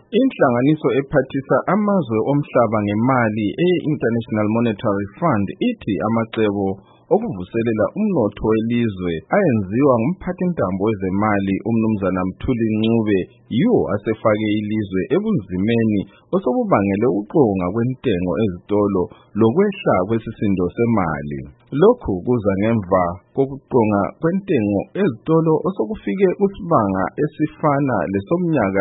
Inhlanganiso ephathisa amazwe omhlaba ngemali e-International Monetary Fund ithi amacebo okuvuselela umnotho welizwe ayenziwa ngumphathintambo wezemali umnumzana Mthuli Ncube yiwo asefake ilizwe ebunzimeni osobubangele ukuqonga kwentengo ezitolo lokwehla kwesisindo semali. Lokhu kuza ngemva kokuqonga kwentengo ezitolo osokufike kusibanga esifana lesomnyaka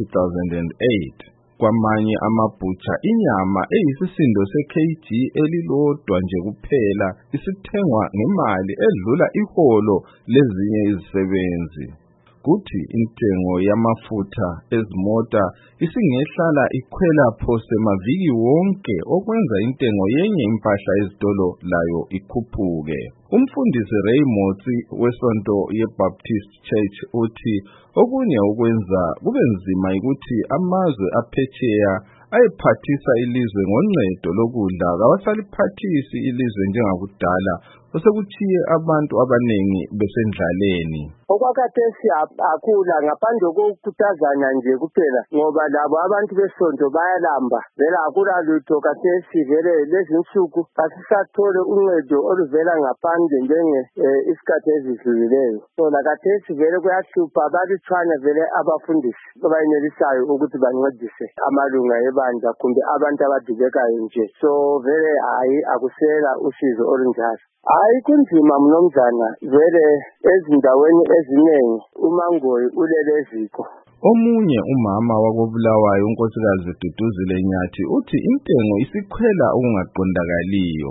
ka-2008. Kwamanye amabhutsha inyama eyisisindo se-kg elilodwa nje kuphela isithengwa ngemali edlula iholo lezinye izisebenzi. Kuthi intengo yamafutha ezimota isingehlala ikhwela phose maviki wonke okwenza intengo yenye impahla ezitolo layo ikhuphuke. Umfundisi Ray Motsi wesonto ye-Baptist Church uthi okunye okwenza kube nzima ukuthi amazwe aphetsheya ayephathisa ilizwe ngoncedo lokudla kawasaliphathisi ilizwe njengakudala osekuchiye abantu abanengi besendlaleni. Okwakhathesi akula ngaphandle kokukuthazana nje kuphela ngoba labo abantu besonto bayalamba vele akula lutho khathesi vele lezi nsuku asisathole uncedo oluvela ngaphandle njenge isikhathi ezidlulileyo. So lakhathesi vele kuyahlupha abalutshwana vele abafundisi abayenelisayo ukuthi bancedise amalunga ebandla kumbe abantu abadubekayo nje. So vele akusela usizo olunjalo. Kunzima mnomzana vele ezindaweni ezinengi umangoyi uleleziko. Omunye umama wakobulawayo unkosikazi Duduzile Nyathi uthi intengo isikhwela okungaqondakaliyo.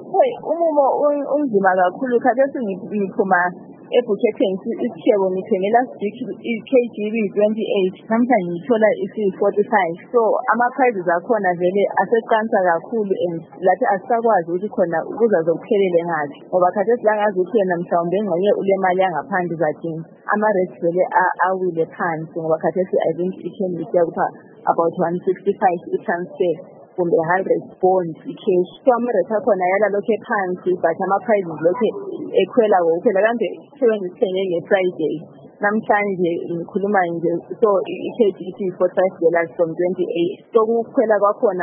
Umumo unzima kakhulu khathesi ngiphuma ebukhetheni isishebo ngithengela i-kg iyi-28 namhlanje ngithola isi-45. So ama-prices akhona vele aseqansa kakhulu and lathi asisakwazi ukuthi khona kuzazokuphelele ngathi ngoba khathesi la ngazi ukuthi yena mhlawumbe engxenye ule mali yangaphandle uzadinga ama-rates vele awile phansi ngoba khathesi I think i-chemist yakupha about 165 i-transfer kumbe 100 bonds i-cash. So ama-rate akhona yala lokhu phansi but ama-prices lokhu ekhwela kokuphela kanti sithenge nge-Friday namhlanje ngikhuluma nje so i-kg $45 from 28. So ukukhwela kwakhona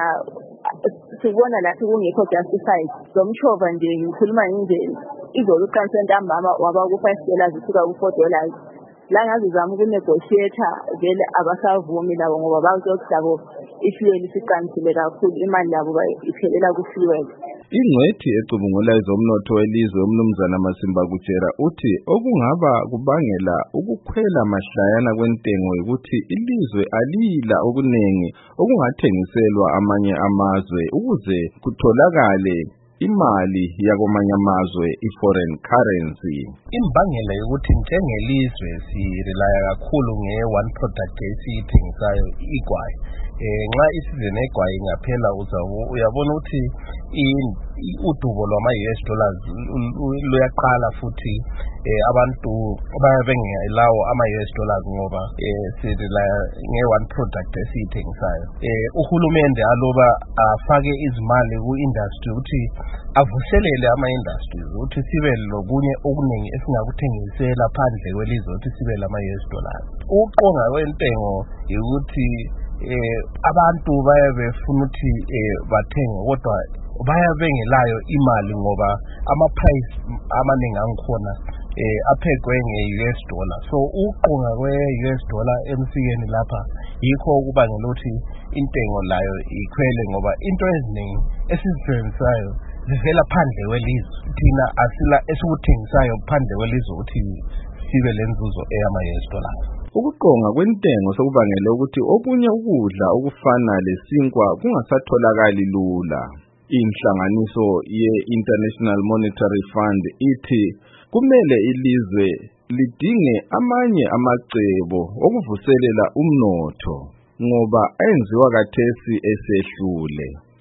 sibona lapho kungekho justified. Zomchova nje ngikhuluma nje izoluqanisa ntambama waba ku$5 usuka ku$4. La ngazi zami ukunegotiate vele abasavumi labo ngoba bazokuthi labo i-fuel isiqansile kakhulu imali labo iphelela ku-fuel. Ingcwethi ecubungula ezomnotho welizwe umnumzana Masimba Kutshera uthi okungaba kubangela ukukhwela mahlayana kwentengo ukuthi ilizwe alila okuningi okungathengiselwa amanye amazwe ukuze kutholakale imali yakomanye amazwe i-foreign currency. Imbangela yokuthi njengelizwe sirelaya kakhulu nge-one product esiyithengisayo igwayi. Nxa isizini egwayi ingaphela uyabona ukuthi udubo lwama-US dollars luyaqala futhi abantu bayabengelawo ama-US dollars ngoba sirelaya nge-one product esiyithengisayo. Uhulumende aloba afake izimali ku-industry ukuthi avuselele ama-industries ukuthi sibe lokunye okuningi esingakuthengisela phandle kwelizwe ukuthi sibe lama-US dollars. Ukuqonga kwentengo ukuthi abantu bayabefuna ukuthi bathenge kodwa bayabengelayo imali ngoba ama-price amaningi angikhona aphekwe nge-US dollar. So ukuqonga kwe-US dollar emsikeni lapha yikho ukubangela ukuthi intengo layo ikhwele ngoba into eziningi esizisebenzisayo zivela phandle kwelizwe. Thina asila esikuthengisayo phandle kwelizwe ukuthi sibe lenzuzo eyama-US dollars. Ukuqonga kwentengo sokubangela ukuthi okunye ukudla okufana lesinkwa kungasatholakali lula. Inhlanganiso ye-International Monetary Fund ithi kumele ilizwe lidinge amanye amacebo okuvuselela umnotho ngoba enziwa khathesi esehlule.